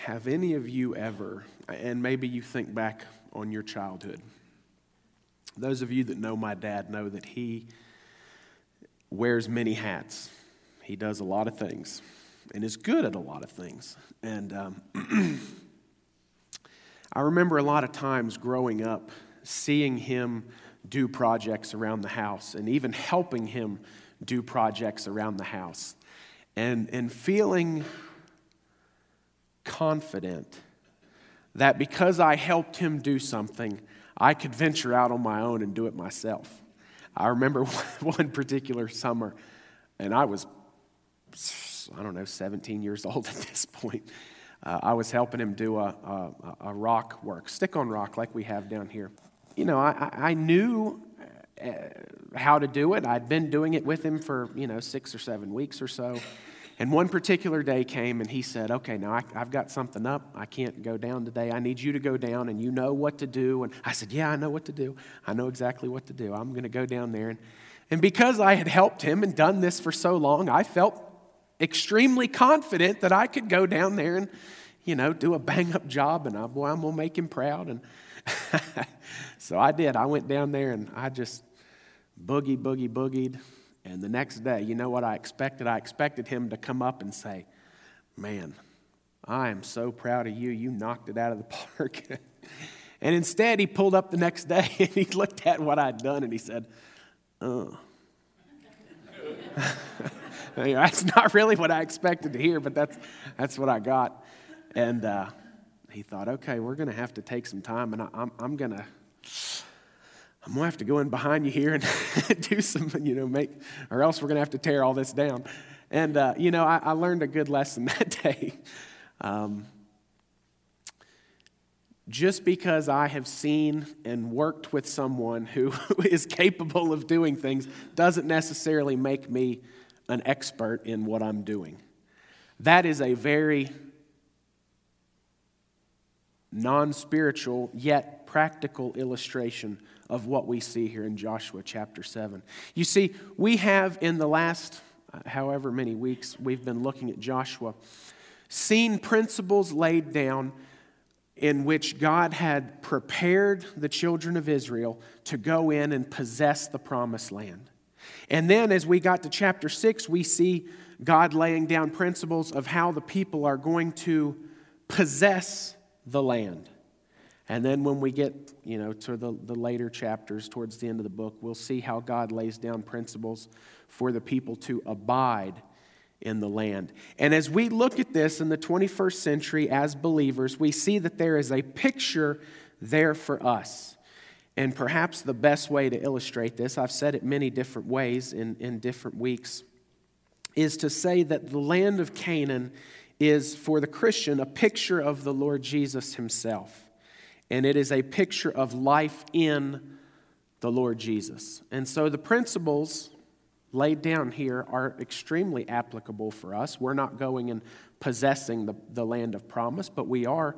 have any of you ever, and maybe you think back on your childhood, those of you that know my dad know that he wears many hats. He does a lot of things and is good at a lot of things. And I remember a lot of times growing up seeing him do projects around the house and even helping him do projects around the house and feeling confident that because I helped him do something, I could venture out on my own and do it myself. I remember one particular summer, and I was, 17 years old at this point. I was helping him do a rock work, stick on rock like we have down here. You know, I knew how to do it. I'd been doing it with him for, 6 or 7 weeks or so. And one particular day came and he said, okay, now I've got something up. I can't go down today. I need you to go down and you know what to do. And I said, yeah, I know what to do. I know exactly what to do. I'm going to go down there. And because I had helped him and done this for so long, I felt extremely confident that I could go down there and, do a bang-up job. And I'm going to make him proud. And so I did. I went down there and I just boogied. And the next day, you know what I expected? I expected him to come up and say, man, I am so proud of you. You knocked it out of the park. And instead, he pulled up the next day and he looked at what I'd done and he said, That's not really what I expected to hear, but that's what I got. And he thought, okay, we're going to have to take some time, and I'm going to have to go in behind you here and do some, or else we're going to have to tear all this down. And, I learned a good lesson that day. Just because I have seen and worked with someone who is capable of doing things doesn't necessarily make me an expert in what I'm doing. That is a very non-spiritual yet practical illustration of what we see here in Joshua chapter 7. You see, we have in the last however many weeks we've been looking at Joshua, seen principles laid down in which God had prepared the children of Israel to go in and possess the promised land. And then as we got to chapter 6, we see God laying down principles of how the people are going to possess the land. And then when we get, to the later chapters towards the end of the book, we'll see how God lays down principles for the people to abide in the land. And as we look at this in the 21st century as believers, we see that there is a picture there for us. And perhaps the best way to illustrate this, I've said it many different ways in different weeks, is to say that the land of Canaan is, for the Christian, a picture of the Lord Jesus himself. And it is a picture of life in the Lord Jesus. And so the principles laid down here are extremely applicable for us. We're not going and possessing the land of promise, but we are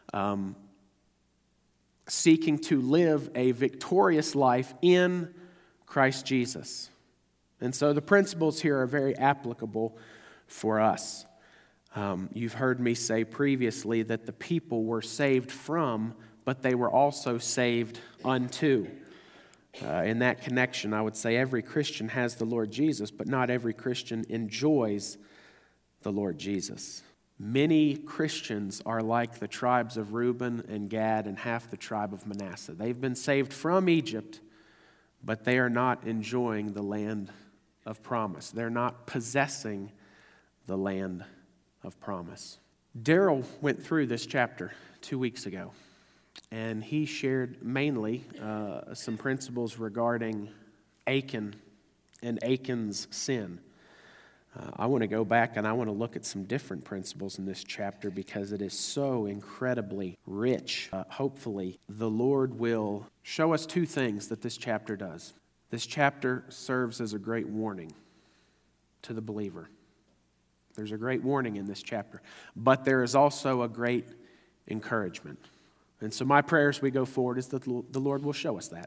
seeking to live a victorious life in Christ Jesus. And so the principles here are very applicable for us. You've heard me say previously that the people were saved from, but they were also saved unto. In that connection, I would say every Christian has the Lord Jesus, but not every Christian enjoys the Lord Jesus. Many Christians are like the tribes of Reuben and Gad and half the tribe of Manasseh. They've been saved from Egypt, but they are not enjoying the land of promise. They're not possessing the land of promise. Daryl went through this chapter 2 weeks ago. And he shared mainly some principles regarding Achan and Achan's sin. I want to go back and I want to look at some different principles in this chapter because it is so incredibly rich. Hopefully, the Lord will show us two things that this chapter does. This chapter serves as a great warning to the believer. There's a great warning in this chapter, but there is also a great encouragement. And so my prayer as we go forward is that the Lord will show us that.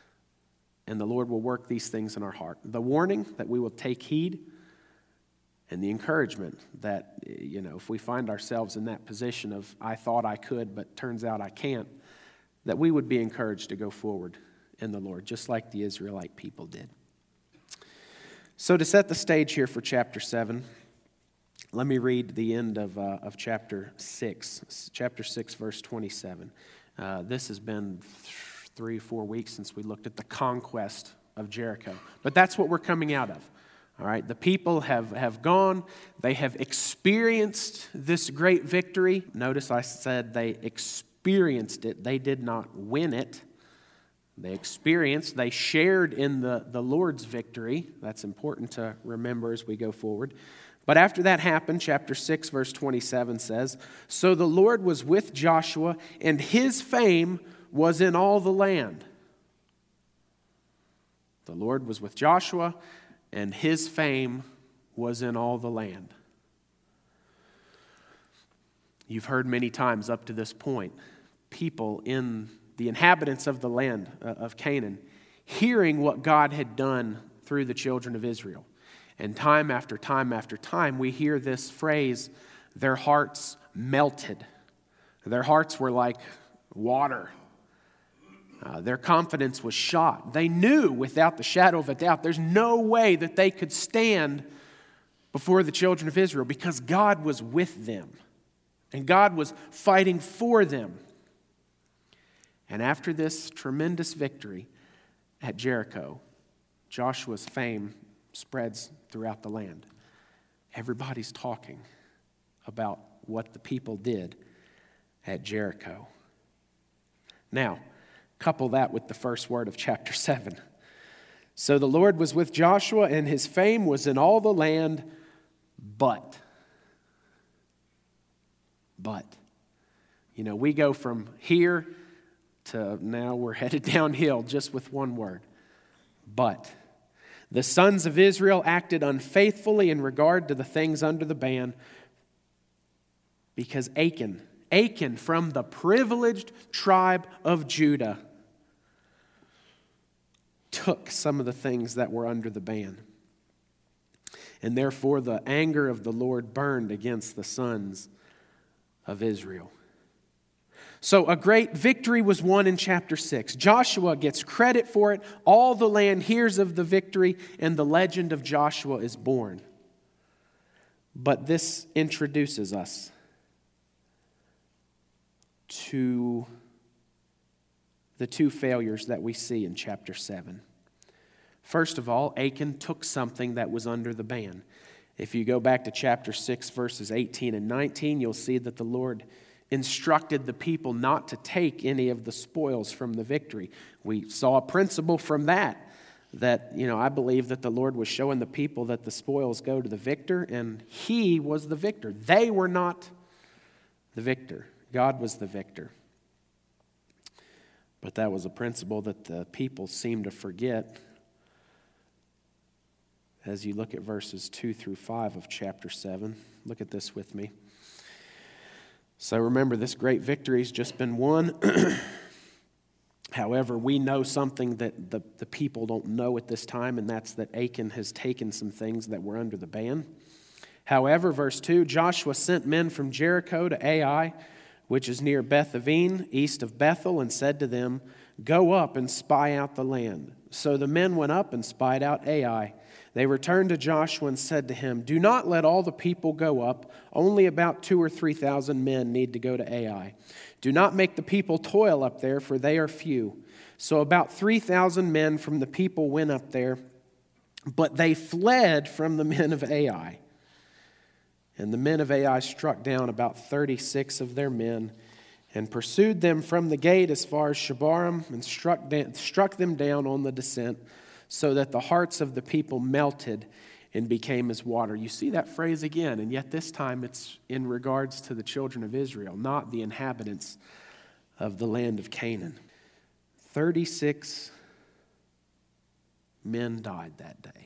And the Lord will work these things in our heart. The warning that we will take heed and the encouragement that, if we find ourselves in that position of, I thought I could, but turns out I can't, that we would be encouraged to go forward in the Lord, just like the Israelite people did. So to set the stage here for chapter 7, let me read the end of chapter 6. Chapter 6, verse 27. This has been 3-4 weeks since we looked at the conquest of Jericho. But that's what we're coming out of. All right, the people have gone. They have experienced this great victory. Notice I said they experienced it. They did not win it. They shared in the Lord's victory. That's important to remember as we go forward. But after that happened, chapter 6, verse 27 says, "So the Lord was with Joshua, and his fame was in all the land." The Lord was with Joshua, and his fame was in all the land. You've heard many times up to this point, people in the inhabitants of the land of Canaan hearing what God had done through the children of Israel. And time after time after time, we hear this phrase, their hearts melted. Their hearts were like water. Their confidence was shot. They knew without the shadow of a doubt, there's no way that they could stand before the children of Israel because God was with them. And God was fighting for them. And after this tremendous victory at Jericho, Joshua's fame spreads throughout the land. Everybody's talking about what the people did at Jericho. Now, couple that with the first word of chapter 7. So the Lord was with Joshua, and his fame was in all the land, but. We go from here to now we're headed downhill just with one word. But the sons of Israel acted unfaithfully in regard to the things under the ban because Achan from the privileged tribe of Judah took some of the things that were under the ban. And therefore the anger of the Lord burned against the sons of Israel. So a great victory was won in chapter 6. Joshua gets credit for it. All the land hears of the victory, and the legend of Joshua is born. But this introduces us to the two failures that we see in chapter 7. First of all, Achan took something that was under the ban. If you go back to chapter 6, verses 18 and 19, you'll see that the Lord instructed the people not to take any of the spoils from the victory. We saw a principle from that I believe that the Lord was showing the people that the spoils go to the victor, and he was the victor. They were not the victor. God was the victor. But that was a principle that the people seemed to forget. As you look at verses 2 through 5 of chapter 7, look at this with me. So remember, this great victory has just been won. However, we know something that the people don't know at this time, and that's that Achan has taken some things that were under the ban. However, verse 2, Joshua sent men from Jericho to Ai, which is near Beth-aven, east of Bethel, and said to them, "Go up and spy out the land." So the men went up and spied out Ai. They returned to Joshua and said to him, "Do not let all the people go up. Only about 2,000 or 3,000 men need to go to Ai. Do not make the people toil up there, for they are few." So about 3,000 men from the people went up there, but they fled from the men of Ai. And the men of Ai struck down about 36 of their men and pursued them from the gate as far as Shebarim and struck them down on the descent, so that the hearts of the people melted and became as water. You see that phrase again, and yet this time it's in regards to the children of Israel, not the inhabitants of the land of Canaan. 36 men died that day.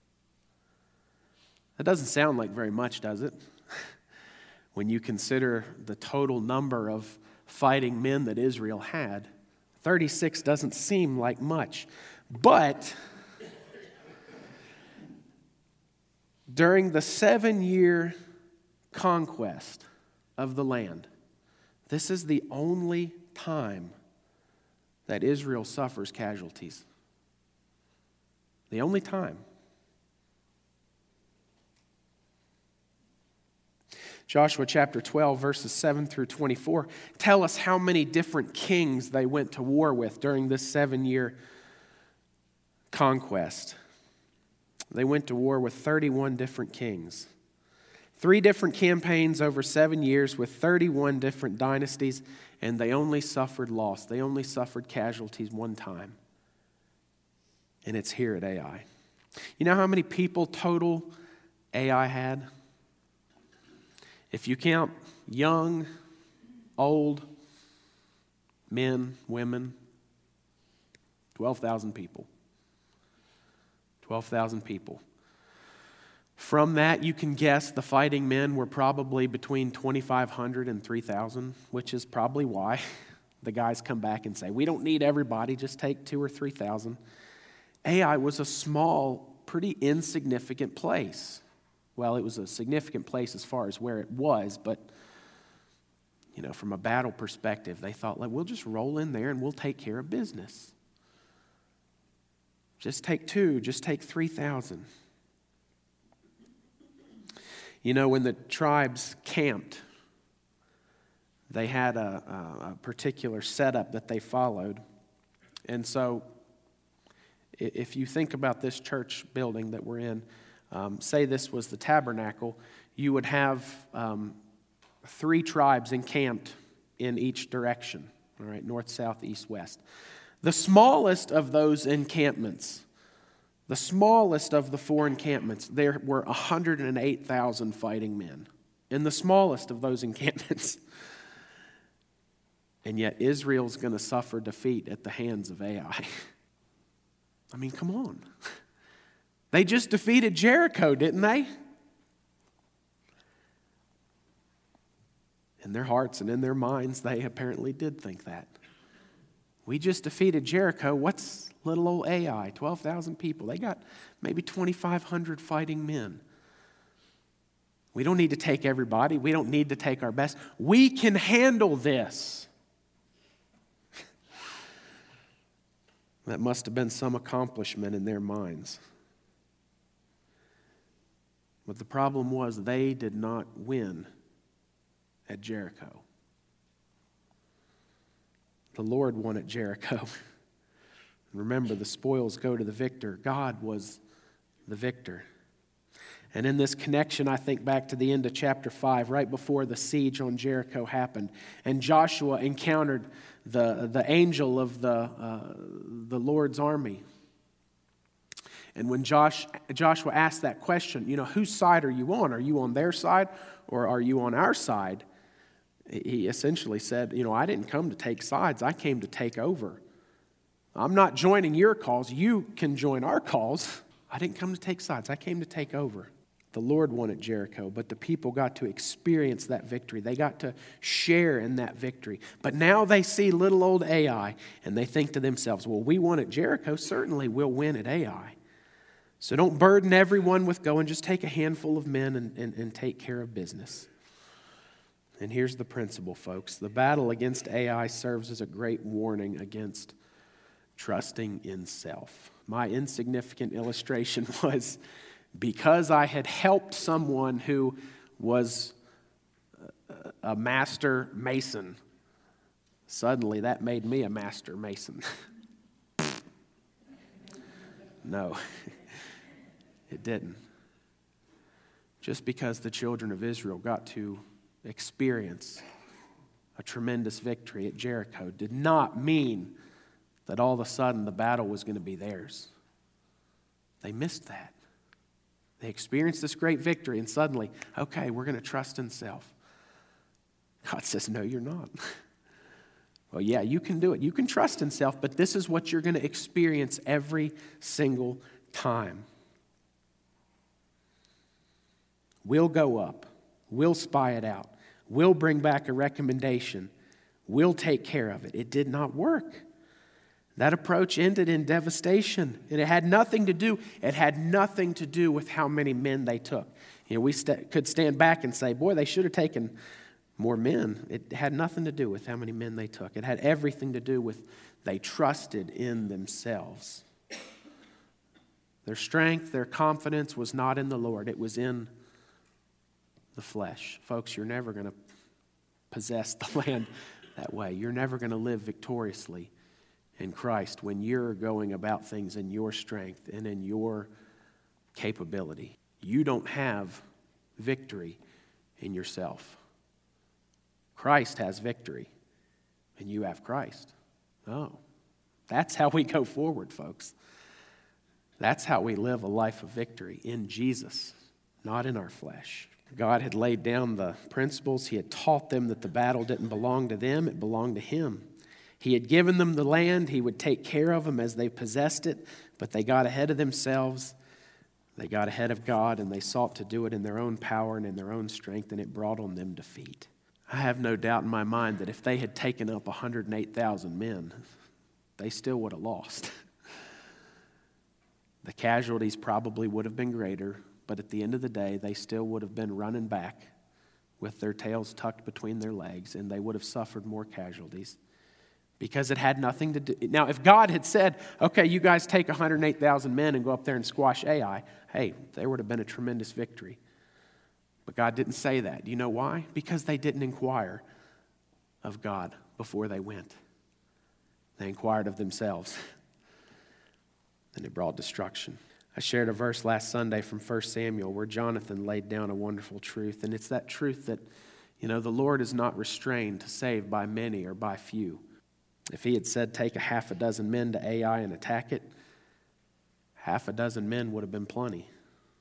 That doesn't sound like very much, does it? When you consider the total number of fighting men that Israel had, 36 doesn't seem like much. But during the 7-year conquest of the land, this is the only time that Israel suffers casualties. The only time. Joshua chapter 12, verses 7 through 24 tell us how many different kings they went to war with during this 7-year conquest. They went to war with 31 different kings. 3 different campaigns over 7 years with 31 different dynasties, and they only suffered loss. They only suffered casualties one time. And it's here at Ai. You know how many people total Ai had? If you count young, old, men, women, 12,000 people. 12,000 people. From that, you can guess the fighting men were probably between 2,500 and 3,000, which is probably why the guys come back and say, we don't need everybody, just take 2,000 or 3,000. Ai was a small, pretty insignificant place. Well, it was a significant place as far as where it was, but from a battle perspective, they thought, we'll just roll in there and we'll take care of business. Just take 2, just take 3,000. When the tribes camped, they had a particular setup that they followed. And so, if you think about this church building that we're in, say this was the tabernacle, you would have 3 tribes encamped in each direction, all right, north, south, east, west. The smallest of those encampments, the smallest of the 4 encampments, there were 108,000 fighting men in the smallest of those encampments. And yet Israel's going to suffer defeat at the hands of Ai. I mean, come on. They just defeated Jericho, didn't they? In their hearts and in their minds, they apparently did think that. We just defeated Jericho. What's little old Ai? 12,000 people. They got maybe 2,500 fighting men. We don't need to take everybody. We don't need to take our best. We can handle this. That must have been some accomplishment in their minds. But the problem was they did not win at Jericho. The Lord won at Jericho. Remember, the spoils go to the victor. God was the victor. And in this connection, I think back to the end of chapter 5, right before the siege on Jericho happened. And Joshua encountered the angel of the Lord's army. And when Joshua asked that question, whose side are you on? Are you on their side or are you on our side? He essentially said, I didn't come to take sides. I came to take over. I'm not joining your cause. You can join our cause. I didn't come to take sides. I came to take over. The Lord won at Jericho, but the people got to experience that victory. They got to share in that victory. But now they see little old Ai, and they think to themselves, well, we won at Jericho. Certainly we'll win at Ai. So don't burden everyone with going. Just take a handful of men and take care of business. And here's the principle, folks. The battle against Ai serves as a great warning against trusting in self. My insignificant illustration was because I had helped someone who was a master mason, suddenly that made me a master mason. No, it didn't. Just because the children of Israel got to experience a tremendous victory at Jericho did not mean that all of a sudden the battle was going to be theirs. They missed that. They experienced this great victory and suddenly, okay, we're going to trust in self. God says, no, you're not. Well, yeah, you can do it. You can trust in self, but this is what you're going to experience every single time. We'll go up. We'll spy it out. We'll bring back a recommendation. We'll take care of it. It did not work. That approach ended in devastation, and it had nothing to do with how many men they took. We could stand back and say, boy, they should have taken more men. It had nothing to do with how many men they took. It had everything to do with they trusted in themselves. Their strength, their confidence was not in the Lord. It was in the flesh. Folks, you're never going to possess the land that way. You're never going to live victoriously in Christ when you're going about things in your strength and in your capability. You don't have victory in yourself. Christ has victory, and you have Christ. Oh, that's how we go forward, folks. That's how we live a life of victory, in Jesus, not in our flesh. God had laid down the principles. He had taught them that the battle didn't belong to them, it belonged to Him. He had given them the land. He would take care of them as they possessed it, but they got ahead of themselves. They got ahead of God, and they sought to do it in their own power and in their own strength, and it brought on them defeat. I have no doubt in my mind that if they had taken up 108,000 men, they still would have lost. The casualties probably would have been greater, but at the end of the day, they still would have been running back with their tails tucked between their legs, and they would have suffered more casualties. Because it had nothing to do. Now, if God had said, okay, you guys take 108,000 men and go up there and squash Ai, hey, there would have been a tremendous victory. But God didn't say that. Do you know why? Because they didn't inquire of God before they went. They inquired of themselves. And it brought destruction. I shared a verse last Sunday from 1 Samuel where Jonathan laid down a wonderful truth. And it's that truth that, the Lord is not restrained to save by many or by few. If He had said, take a half a dozen men to Ai and attack it, half a dozen men would have been plenty.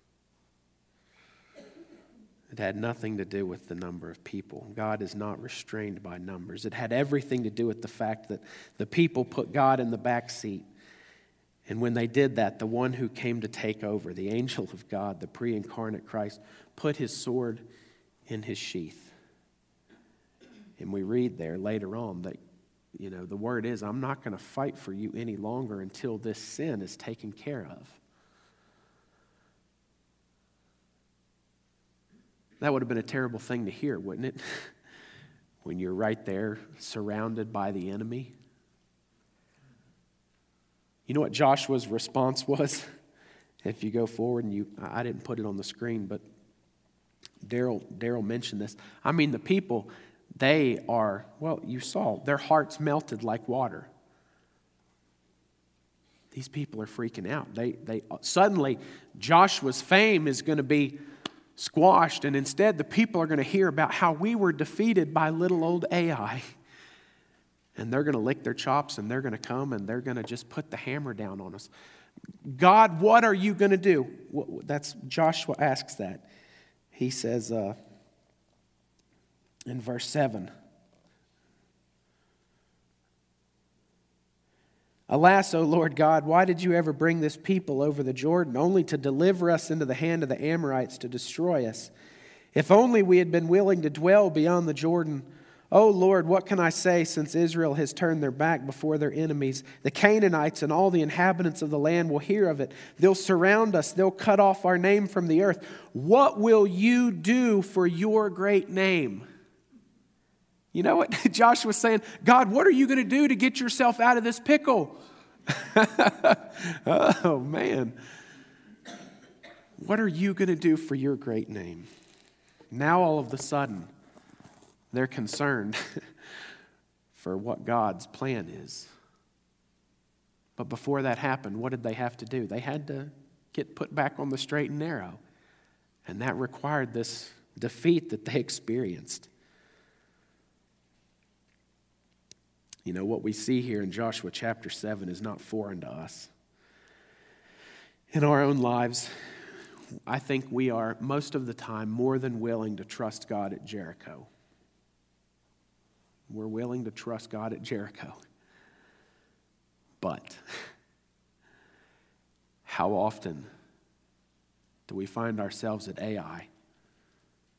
It had nothing to do with the number of people. God is not restrained by numbers. It had everything to do with the fact that the people put God in the back seat. And when they did that, the one who came to take over, the angel of God, the pre-incarnate Christ, put his sword in his sheath. And we read there later on that the word is, I'm not going to fight for you any longer until this sin is taken care of. That would have been a terrible thing to hear, wouldn't it? When you're right there surrounded by the enemy. You know what Joshua's response was? If you go forward, and I didn't put it on the screen, but Daryl mentioned this. I mean, the people, they are, you saw, their hearts melted like water. These people are freaking out. They suddenly, Joshua's fame is going to be squashed, and instead the people are going to hear about how we were defeated by little old Ai. And they're going to lick their chops, and they're going to come, and they're going to just put the hammer down on us. God, what are you going to do? That's Joshua asks that. He says in verse 7, Alas, O Lord God, why did you ever bring this people over the Jordan, only to deliver us into the hand of the Amorites to destroy us? If only we had been willing to dwell beyond the Jordan. O Lord, what can I say, since Israel has turned their back before their enemies? The Canaanites and all the inhabitants of the land will hear of it. They'll surround us. They'll cut off our name from the earth. What will you do for your great name? You know what Joshua's saying? God, what are you going to do to get yourself out of this pickle? Oh, man. What are you going to do for your great name? Now, all of a sudden, they're concerned for what God's plan is. But before that happened, what did they have to do? They had to get put back on the straight and narrow. And that required this defeat that they experienced. You know, what we see here in Joshua chapter 7 is not foreign to us. In our own lives, I think we are, most of the time, more than willing to trust God at Jericho. We're willing to trust God at Jericho. But how often do we find ourselves at Ai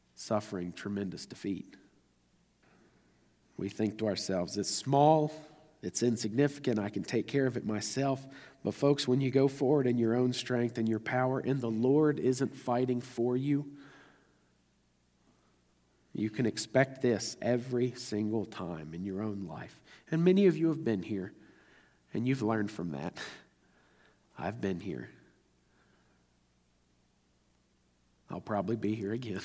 suffering tremendous defeat? We think to ourselves, as small It's insignificant. I can take care of it myself. But folks, when you go forward in your own strength and your power, and the Lord isn't fighting for you, you can expect this every single time in your own life. And many of you have been here, and you've learned from that. I've been here. I'll probably be here again.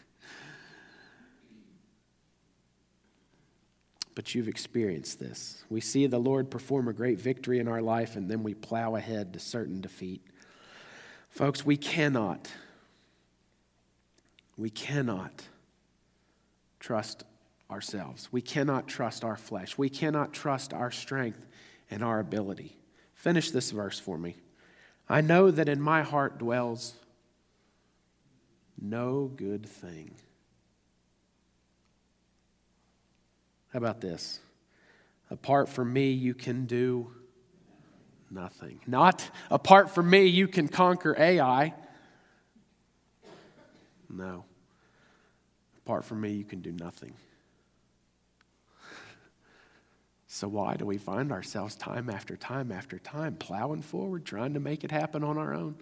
But you've experienced this. We see the Lord perform a great victory in our life, and then we plow ahead to certain defeat. Folks, we cannot trust ourselves. We cannot trust our flesh. We cannot trust our strength and our ability. Finish this verse for me. I know that in my heart dwells no good thing. How about this? Apart from me, you can do nothing. Not apart from me, you can conquer Ai. No. Apart from me, you can do nothing. So why do we find ourselves time after time after time plowing forward, trying to make it happen on our own?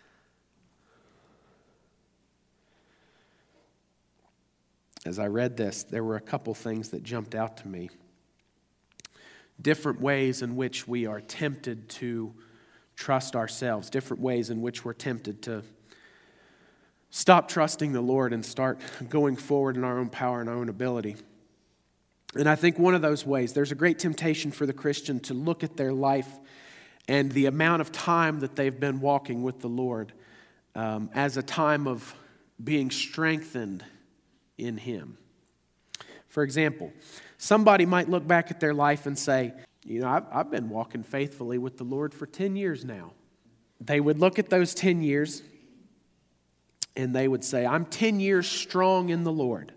As I read this, there were a couple things that jumped out to me. Different ways in which we are tempted to trust ourselves, different ways in which we're tempted to stop trusting the Lord and start going forward in our own power and our own ability. And I think one of those ways, there's a great temptation for the Christian to look at their life and the amount of time that they've been walking with the Lord as a time of being strengthened in Him. For example, somebody might look back at their life and say, I've been walking faithfully with the Lord for 10 years now. They would look at those 10 years and they would say, I'm 10 years strong in the Lord.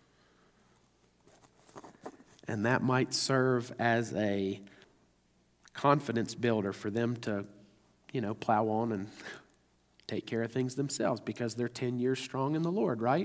And that might serve as a confidence builder for them to, plow on and take care of things themselves because they're 10 years strong in the Lord, right?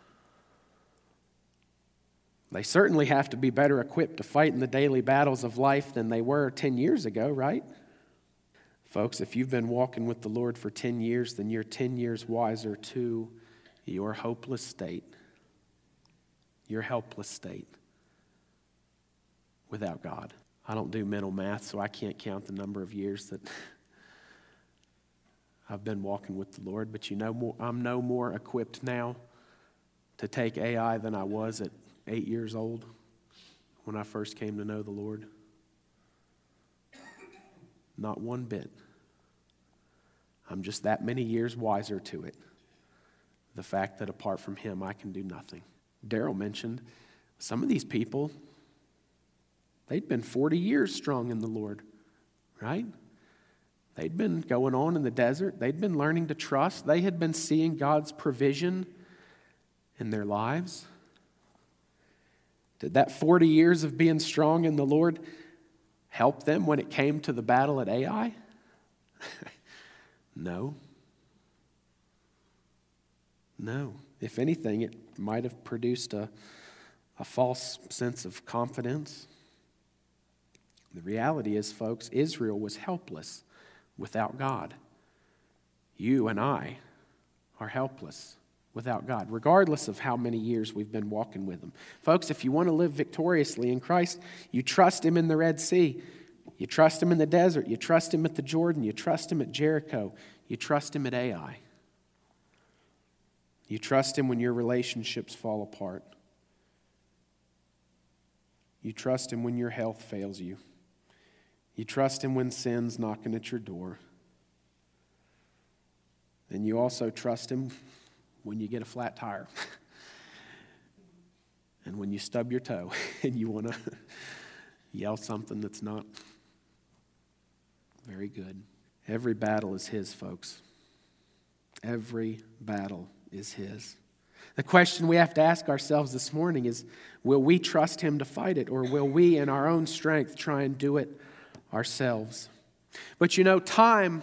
They certainly have to be better equipped to fight in the daily battles of life than they were 10 years ago, right? Folks, if you've been walking with the Lord for 10 years, then you're 10 years wiser to your hopeless state. Your helpless state without God. I don't do mental math, so I can't count the number of years that I've been walking with the Lord, but I'm no more equipped now to take Ai than I was at 8 years old when I first came to know the Lord. Not one bit. I'm just that many years wiser to it. The fact that apart from Him, I can do nothing. Daryl mentioned some of these people, they'd been 40 years strong in the Lord, right? They'd been going on in the desert. They'd been learning to trust. They had been seeing God's provision in their lives. Did that 40 years of being strong in the Lord help them when it came to the battle at Ai? No. No. If anything, it might have produced a false sense of confidence. The reality is, folks, Israel was helpless without God. You and I are helpless without God, regardless of how many years we've been walking with Him. Folks, if you want to live victoriously in Christ, you trust Him in the Red Sea. You trust Him in the desert. You trust Him at the Jordan. You trust Him at Jericho. You trust Him at Ai. You trust Him when your relationships fall apart. You trust Him when your health fails you. You trust Him when sin's knocking at your door. And you also trust Him when you get a flat tire and when you stub your toe and you want to yell something that's not very good. Every battle is His, folks. Every battle is His. The question we have to ask ourselves this morning is, will we trust Him to fight it, or will we in our own strength try and do it ourselves? But time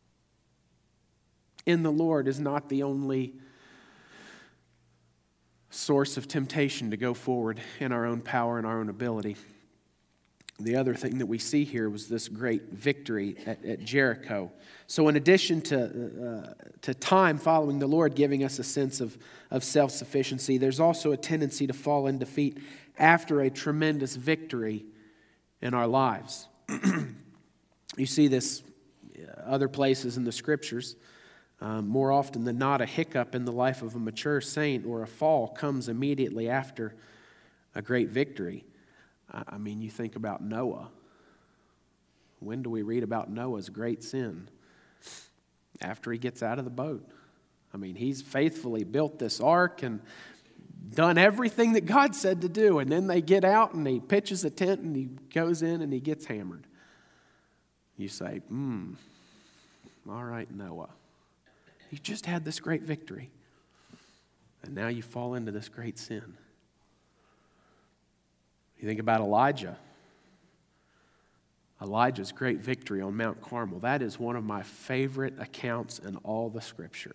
in the Lord is not the only source of temptation to go forward in our own power and our own ability. The other thing that we see here was this great victory at Jericho. So in addition to time following the Lord giving us a sense of self-sufficiency, there's also a tendency to fall in defeat after a tremendous victory in our lives. You see this other places in the Scriptures. More often than not, a hiccup in the life of a mature saint or a fall comes immediately after a great victory. I mean, you think about Noah. When do we read about Noah's great sin? After he gets out of the boat. I mean, he's faithfully built this ark and done everything that God said to do. And then they get out and he pitches a tent and he goes in and he gets hammered. You say, all right, Noah. You just had this great victory. And now you fall into this great sin. You think about Elijah. Elijah's great victory on Mount Carmel. That is one of my favorite accounts in all the Scripture.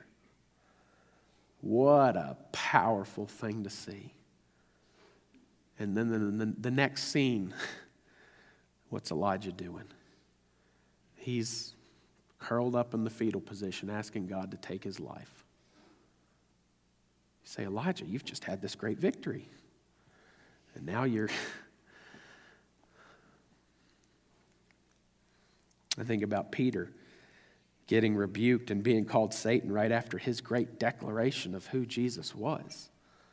What a powerful thing to see. And then the next scene, what's Elijah doing? He's curled up in the fetal position, asking God to take his life. You say, Elijah, you've just had this great victory. And now you're... I think about Peter getting rebuked and being called Satan right after his great declaration of who Jesus was.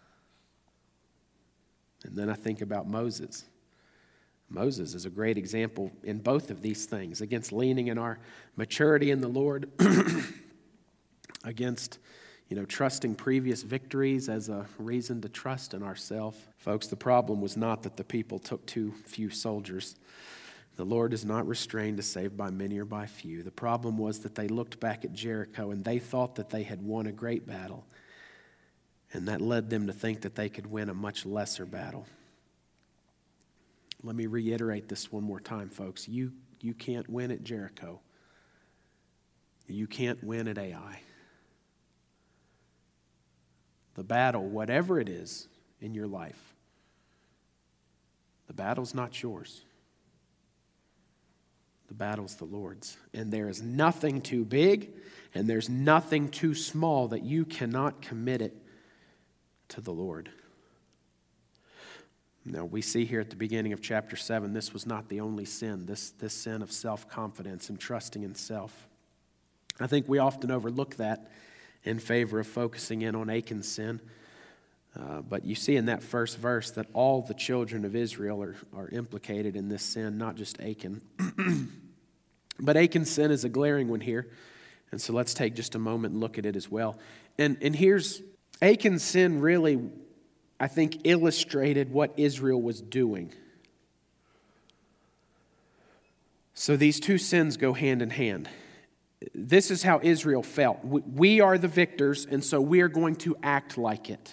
And then I think about Moses. Moses is a great example in both of these things, against leaning in our maturity in the Lord, against trusting previous victories as a reason to trust in ourselves. Folks, the problem was not that the people took too few soldiers. The Lord is not restrained to save by many or by few. The problem was that they looked back at Jericho and they thought that they had won a great battle. And that led them to think that they could win a much lesser battle. Let me reiterate this one more time, folks. You can't win at Jericho. You can't win at Ai. The battle, whatever it is in your life, the battle's not yours. The battle's the Lord's. And there is nothing too big and there's nothing too small that you cannot commit it to the Lord. Now, we see here at the beginning of chapter 7, this was not the only sin, this sin of self-confidence and trusting in self. I think we often overlook that in favor of focusing in on Achan's sin. But you see in that first verse that all the children of Israel are implicated in this sin, not just Achan. But Achan's sin is a glaring one here. And so let's take just a moment and look at it as well. And here's Achan's sin really, I think, illustrated what Israel was doing. So these two sins go hand in hand. This is how Israel felt. We are the victors, and so we are going to act like it.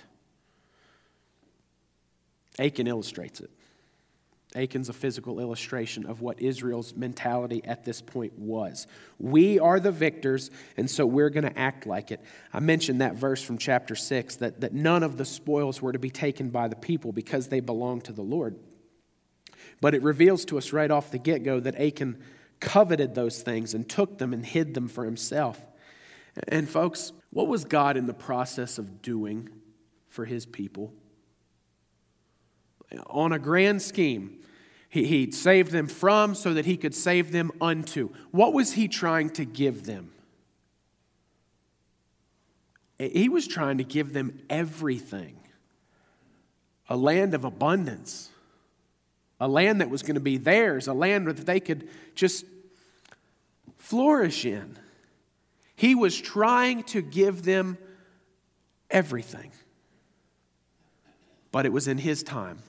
Achan illustrates it. Achan's a physical illustration of what Israel's mentality at this point was. We are the victors, and so we're going to act like it. I mentioned that verse from chapter 6, that none of the spoils were to be taken by the people because they belonged to the Lord. But it reveals to us right off the get-go that Achan coveted those things and took them and hid them for himself. And folks, what was God in the process of doing for his people? On a grand scheme, he saved them from so that he could save them unto. What was he trying to give them? He was trying to give them everything. A land of abundance. A land that was going to be theirs. A land that they could just flourish in. He was trying to give them everything. But it was in his time.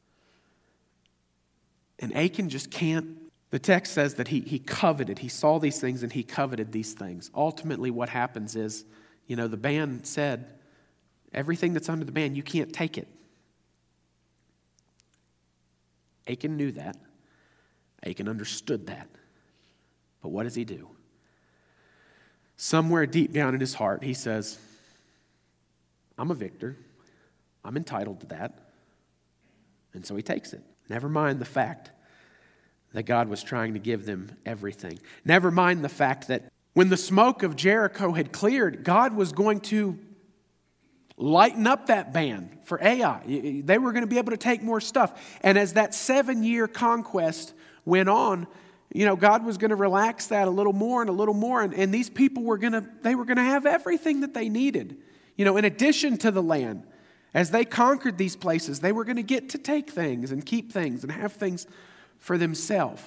And Achan just can't. The text says that he coveted. He saw these things and he coveted these things. Ultimately what happens is, the ban said, everything that's under the ban, you can't take it. Achan knew that. Achan understood that. But what does he do? Somewhere deep down in his heart, he says, I'm a victor. I'm entitled to that. And so he takes it. Never mind the fact that God was trying to give them everything. Never mind the fact that when the smoke of Jericho had cleared, God was going to lighten up that band for Ai. They were going to be able to take more stuff. And as that 7-year conquest went on, God was going to relax that a little more and a little more. And these people were going to have everything that they needed. In addition to the land, as they conquered these places, they were going to get to take things and keep things and have things for themselves.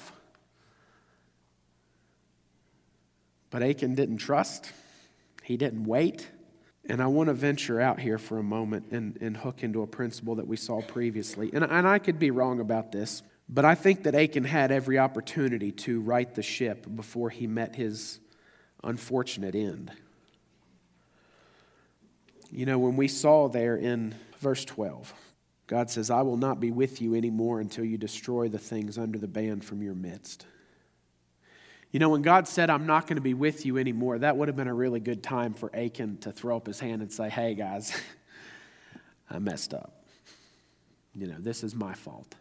But Achan didn't trust. He didn't wait. And I want to venture out here for a moment and hook into a principle that we saw previously. And I could be wrong about this, but I think that Achan had every opportunity to right the ship before he met his unfortunate end. When we saw there in verse 12, God says, I will not be with you anymore until you destroy the things under the ban from your midst. When God said, I'm not going to be with you anymore, that would have been a really good time for Achan to throw up his hand and say, hey guys, I messed up. This is my fault.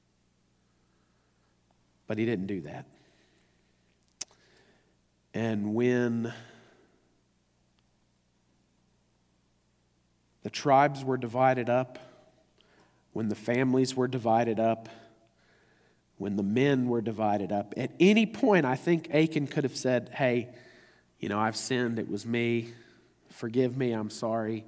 But he didn't do that. And when the tribes were divided up, when the families were divided up, when the men were divided up, at any point I think Achan could have said, hey, I've sinned, it was me, forgive me, I'm sorry.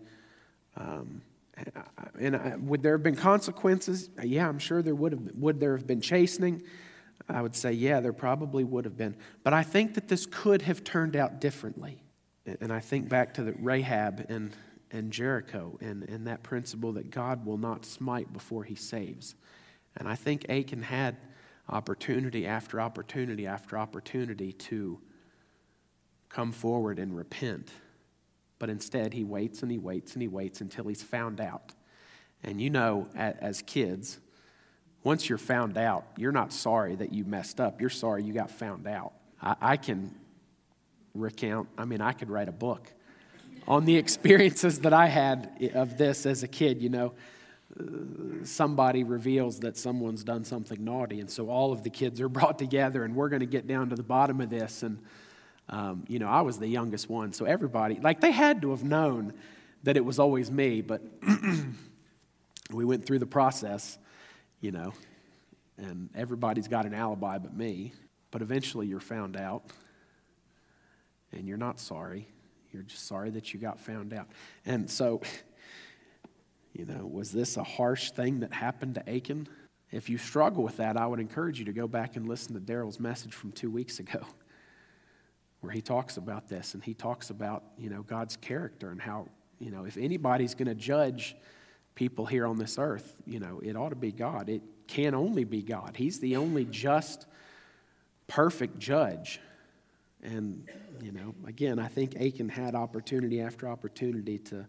Would there have been consequences? Yeah, I'm sure there would have been. Would there have been chastening? I would say, yeah, there probably would have been. But I think that this could have turned out differently. And I think back to the Rahab and Jericho and that principle that God will not smite before he saves. And I think Achan had opportunity after opportunity after opportunity to come forward and repent. But instead, he waits and he waits and he waits until he's found out. And as kids, once you're found out, you're not sorry that you messed up. You're sorry you got found out. I can recount, I could write a book on the experiences that I had of this as a kid. Somebody reveals that someone's done something naughty, and so all of the kids are brought together, and we're going to get down to the bottom of this. And I was the youngest one, so everybody, they had to have known that it was always me, but we went through the process, and everybody's got an alibi but me. But eventually you're found out, and you're not sorry. You're just sorry that you got found out. And so, was this a harsh thing that happened to Achan? If you struggle with that, I would encourage you to go back and listen to Daryl's message from 2 weeks ago, where he talks about this, and he talks about, God's character and how, if anybody's going to judge people here on this earth, it ought to be God. It can only be God. He's the only just, perfect judge. And, again, I think Achan had opportunity after opportunity to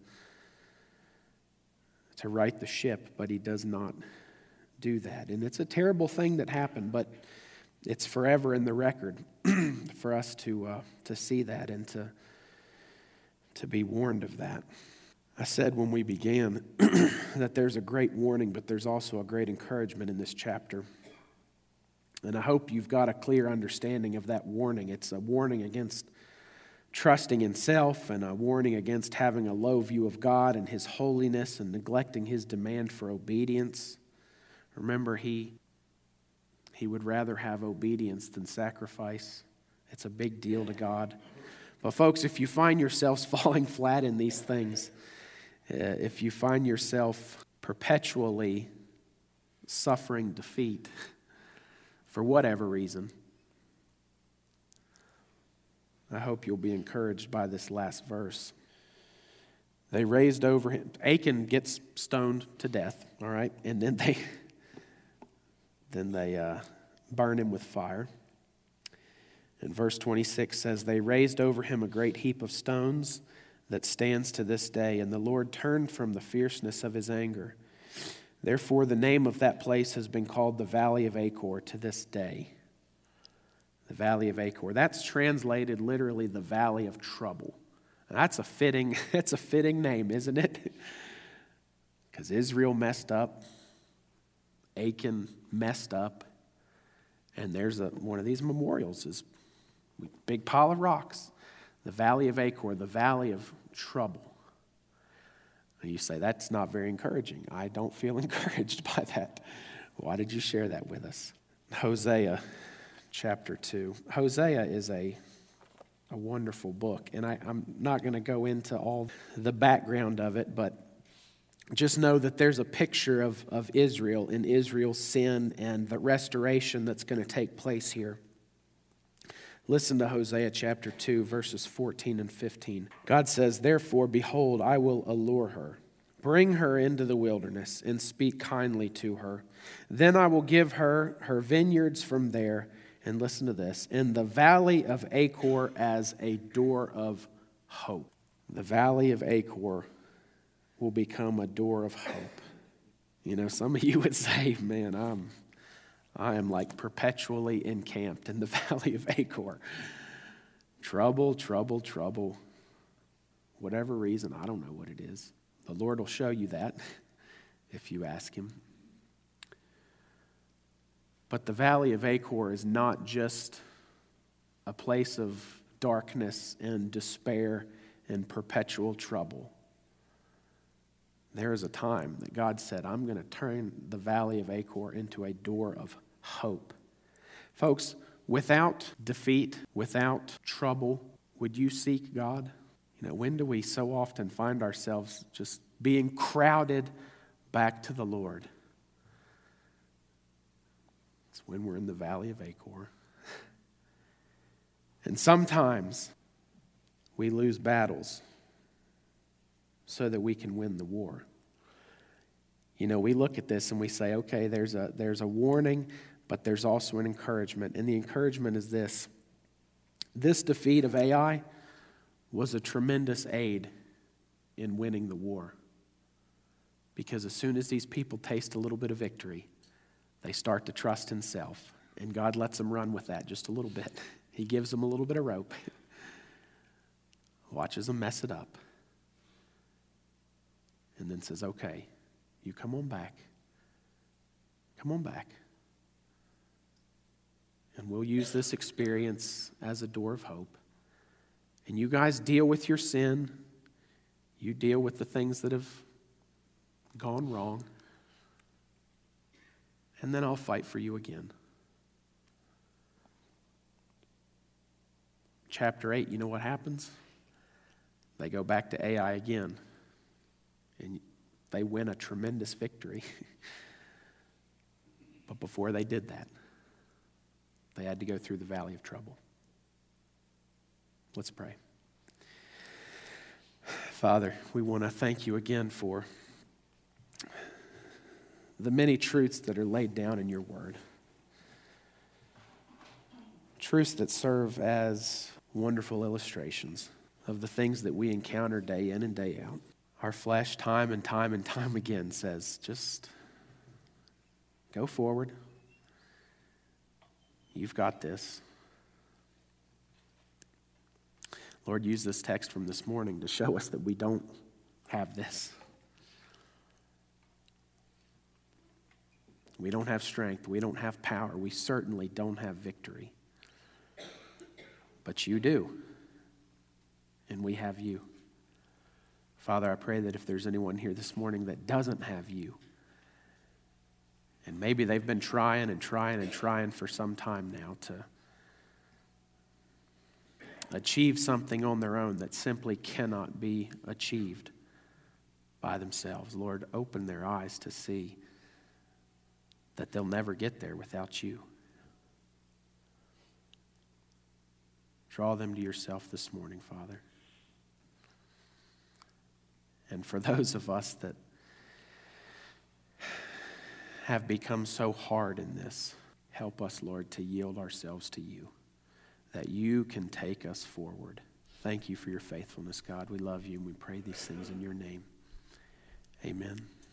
right the ship, but he does not do that. And it's a terrible thing that happened, but it's forever in the record for us to see that and to be warned of that. I said when we began that there's a great warning, but there's also a great encouragement in this chapter. And I hope you've got a clear understanding of that warning. It's a warning against trusting in self and a warning against having a low view of God and his holiness and neglecting his demand for obedience. Remember, he would rather have obedience than sacrifice. It's a big deal to God. But folks, if you find yourselves falling flat in these things, if you find yourself perpetually suffering defeat for whatever reason, I hope you'll be encouraged by this last verse. They raised over him. Achan gets stoned to death, all right? And then they burn him with fire. And verse 26 says, they raised over him a great heap of stones that stands to this day, and the Lord turned from the fierceness of his anger. Therefore, the name of that place has been called the Valley of Achor to this day. The Valley of Achor. That's translated literally the Valley of Trouble. And that's a fitting name, isn't it? Because Israel messed up, Achan messed up, and there's one of these memorials, is a big pile of rocks, the Valley of Achor, the Valley of Trouble. And you say, that's not very encouraging. I don't feel encouraged by that. Why did you share that with us? Hosea chapter 2. Hosea is a wonderful book, and I'm not going to go into all the background of it, but just know that there's a picture of Israel and Israel's sin and the restoration that's going to take place here. Listen to Hosea chapter 2, verses 14 and 15. God says, "Therefore, behold, I will allure her. Bring her into the wilderness and speak kindly to her. Then I will give her her vineyards from there," and listen to this, "in the valley of Achor as a door of hope." The valley of Achor will become a door of hope. You know, some of you would say, man, I am like perpetually encamped in the valley of Achor. Trouble, trouble, trouble. Whatever reason, I don't know what it is. The Lord will show you that if you ask Him. But the valley of Achor is not just a place of darkness and despair and perpetual trouble. There is a time that God said, I'm going to turn the valley of Achor into a door of hope. Folks, without defeat, without trouble, would you seek God? You know, when do we so often find ourselves just being crowded back to the Lord? It's when we're in the valley of Achor. And sometimes we lose battles so that we can win the war. You know, we look at this and we say, okay, there's a warning, but there's also an encouragement. And the encouragement is this. This defeat of Ai was a tremendous aid in winning the war. Because as soon as these people taste a little bit of victory, they start to trust in self. And God lets them run with that just a little bit. He gives them a little bit of rope. Watches them mess it up. And then says, okay, you come on back. Come on back. And we'll use this experience as a door of hope. And you guys deal with your sin. You deal with the things that have gone wrong. And then I'll fight for you again. Chapter 8, you know what happens? They go back to Ai again. And they win a tremendous victory. But before they did that, they had to go through the valley of trouble. Let's pray. Father, we want to thank you again for the many truths that are laid down in your word. Truths that serve as wonderful illustrations of the things that we encounter day in and day out. Our flesh, time and time and time again, says, just go forward. You've got this. Lord, use this text from this morning to show us that we don't have this. We don't have strength. We don't have power. We certainly don't have victory. But you do. And we have you. Father, I pray that if there's anyone here this morning that doesn't have you, and maybe they've been trying and trying and trying for some time now to achieve something on their own that simply cannot be achieved by themselves. Lord, open their eyes to see that they'll never get there without you. Draw them to yourself this morning, Father. And for those of us that have become so hard in this, help us, Lord, to yield ourselves to you, that you can take us forward. Thank you for your faithfulness, God. We love you and we pray these things in your name. Amen.